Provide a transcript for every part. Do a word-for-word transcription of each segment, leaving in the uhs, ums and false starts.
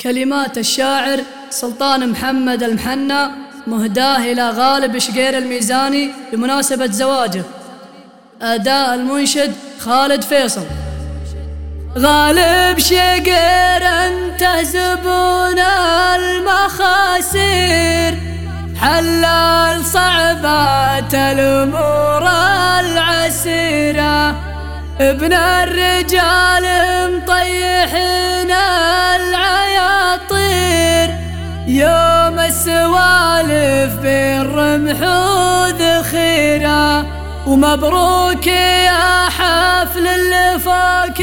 كلمات الشاعر سلطان محمد المحنى، مهداه إلى غالب شقير الميزاني بمناسبة زواجه. أداء المنشد خالد فيصل. غالب شقير انت زبون المخاسير، حلال صعبات الأمور العسيرة، ابن الرجال مطيحين العياطير، يوم السوالف بالرمح وذخيرة، ومبروك يا حفل اللي فوق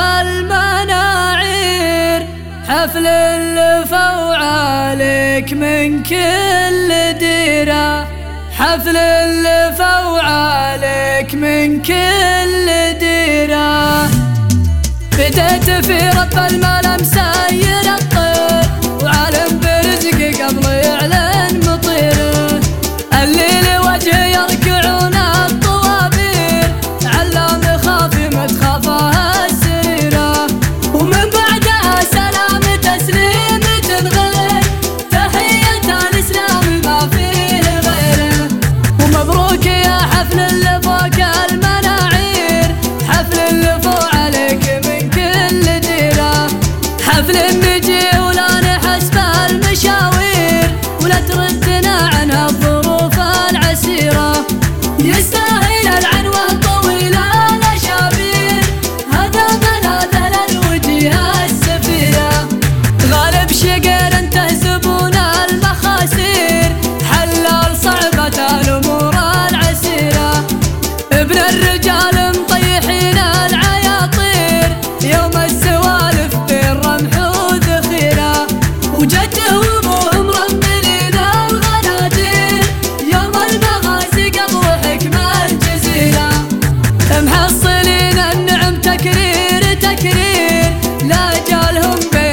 المناعير، حفل اللي فوق عليك من كل ديرة، حفل اللي فوق عليك من كل ديرة. بديت في رب المال مسير الطير، وعالم برزق قبل يعلن مطيره، الليل وجه يركعون الطوابير، علام خافي متخافها السريرة، ومن بعدها سلام تسليم تنغير، تحية الإسلام ما فيه غيره، ومبروك يا حفل اللي فوق المناعير، حفل اللي فوق عليك من كل ديرة، حفل النجي ولا نحسب المشاوير، ولا تردنا عنها الظروف العسيرة، يستاهل العنوة الطويلة الأشابير، هذا ملاذ للوجه السفيرة. غالب شقير انت زبون المخاسير، حلال صعبة الأمور العسيرة، ابن الرجال مطيحين العياطير، يوم السوالف بالرمح وذخيرة، وجده وابوه مرملين الغنادير، يوم المغازي قبل حكمة الجزيرة، محصلين النعم تكرير تكرير، لا جالهم